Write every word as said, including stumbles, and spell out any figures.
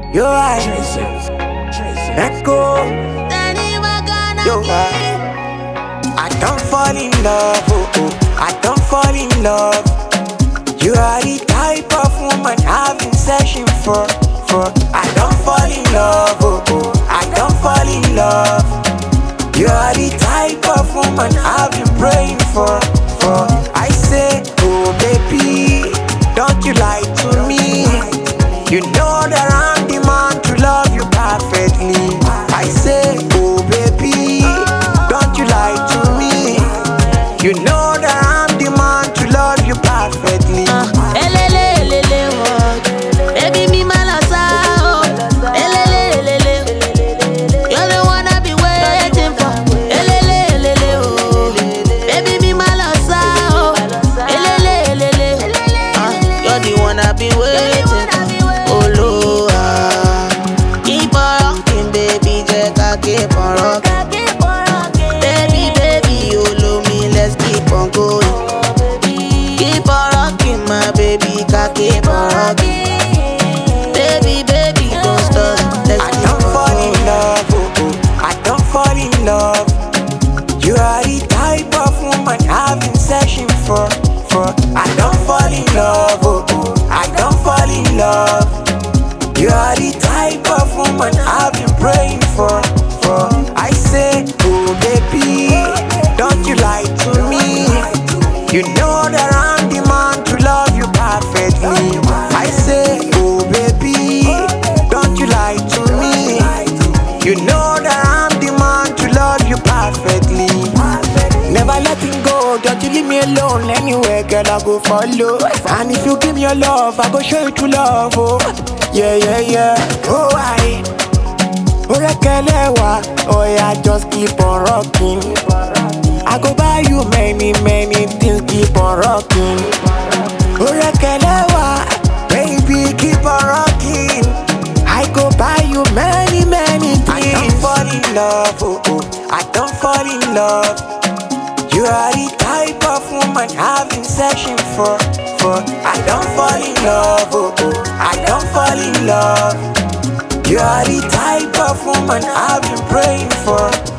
Yo, I Echo. Yo, I I don't fall in love. Oh, oh. I don't fall in love. You are the type of woman I've been searching for. For I don't fall in love. Oh, oh. I don't fall in love. You are the type of woman I've been praying for. For I say, oh baby, don't you lie to me. You know that I'm the man to love you perfectly. I say, oh baby, don't you lie to me. You know that I'm the man to love you perfectly. Uh, elele, elele, oh. Baby, me malasa, oh. Elele, elele, you're the one I've been waiting for. Elele, elele, oh. Baby, me malasa, oh. Elele, elele, uh, you're the one I've been waiting for. Oh, Lord, keep on rocking, baby, just keep on rocking. Baby, baby, you love me, let's keep on going. Keep on rocking, my baby, keep on rocking. Baby, baby, don't stop, let's I keep don't on fall in going. love. Oh, oh. I don't fall in love. You are the type of woman I've been searching for. For I don't fall in love. Oh, oh. I don't fall in love. You are the type of woman I've been praying for. For I say, oh baby, don't you lie to me. You know that I'm the man to love you perfectly. I say, oh baby, don't you lie to me. You know that I'm the man to love you perfectly. Never letting go, don't you leave me alone. Anywhere, girl, I go follow. And if you give me your love, I go show you true love. Oh, yeah, yeah, yeah. Oh, I. Orekelewa, oh yeah, just keep on rocking. I go buy you many, many things, keep on rocking. Orekelewa, baby, keep on rocking. I go buy you many, many things. I don't fall in love, oh, oh. I don't fall in love. You are the type of woman I've been searching for. For I don't fall in love, oh, oh. I don't fall in love. You are the type of woman I've been praying for.